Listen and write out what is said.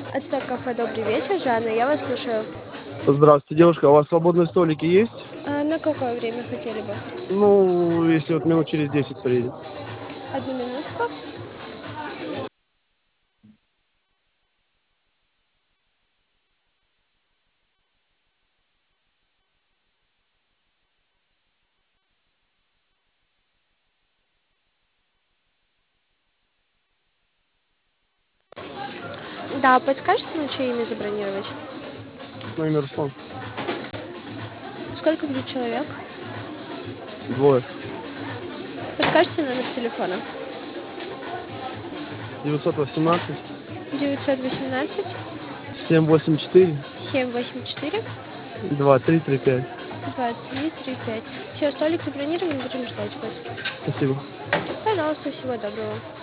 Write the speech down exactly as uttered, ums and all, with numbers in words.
Отстой кафе, добрый вечер, Жанна, я вас слушаю. Здравствуйте, девушка, у вас свободные столики есть? А на какое время хотели бы? Ну, если вот минут через десять приедет. Одну минутку. Да, подскажете, на чье имя забронировать? Номер Руслан. Сколько будет человек? Двое. Подскажите номер телефона. девятьсот восемнадцать девятьсот восемнадцать семь восемь четыре семь восемь четыре два три три пять. два три три пять. Все, столик забронирован, будем ждать вас. Спасибо. Пожалуйста, всего доброго.